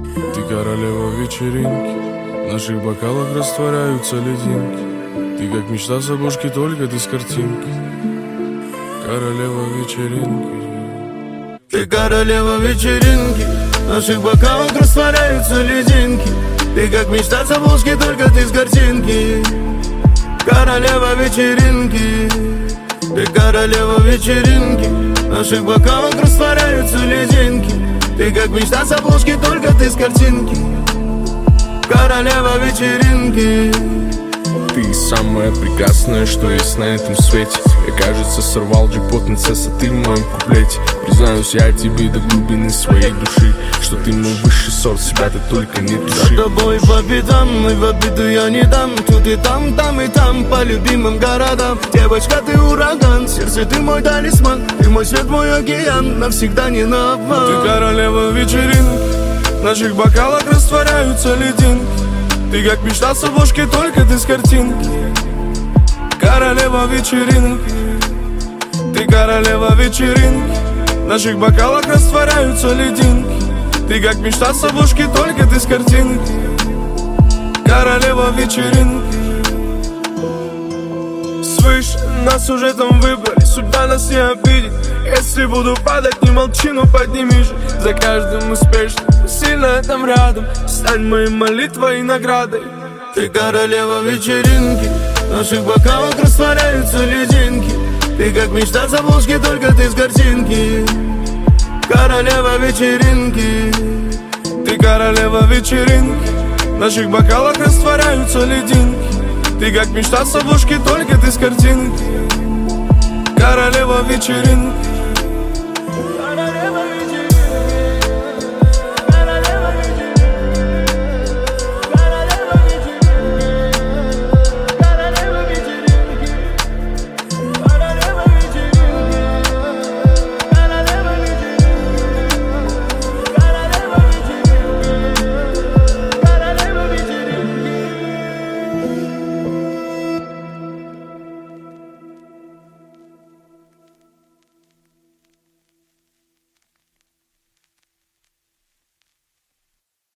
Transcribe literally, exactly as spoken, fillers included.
Ты королева вечеринки, в наших бокалах растворяются лединки. Ты как мечта с обложки, только ты с картинки. Королева вечеринки. Ты королева вечеринки, в наших бокалах растворяются лединки. Ты как мечта с обложки, только ты с картинки. Королева вечеринки. Ты королева вечеринки, в наших бокалах растворяются лединки. Ты как мечта с обложки, только ты с картинки. Королева вечеринки. Ты самая прекрасная, что есть на этом свете. Я, кажется, сорвал джекпот, принцесса, ты в моем куплете. Признаюсь я тебе до глубины своей души, что ты мой высший сорт, себя ты только не туши. За тобой по пятам, и в обиду я не дам. Тут и там, там и там, по любимым городам. Девочка, ты ураган, в сердце ты мой талисман. Ты мой свет, мой океан, навсегда не на обман. Ты королева вечеринок, в наших бокалах растворяются лединки. Ты как мечта с обложки, только ты с картинки. Королева вечеринок. Ты королева вечеринок, в наших бокалах растворяются лединки. Ты как мечта с обложки, только ты с картинки. Королева вечеринок. Свыше нас уже там выбрали, судьба нас не обидит. Если буду падать, не молчи, но подними же. За каждым успешным, сильно там рядом. Стань моей молитвой и наградой. Ты королева вечеринки, в наших бокалах растворяются лединки. Ты как мечта с обложки, только ты с картинки. Королева вечеринки. Ты королева вечеринки, в наших бокалах растворяются лединки. Ты как мечта с обложки, только ты с картинки. Королева вечеринки.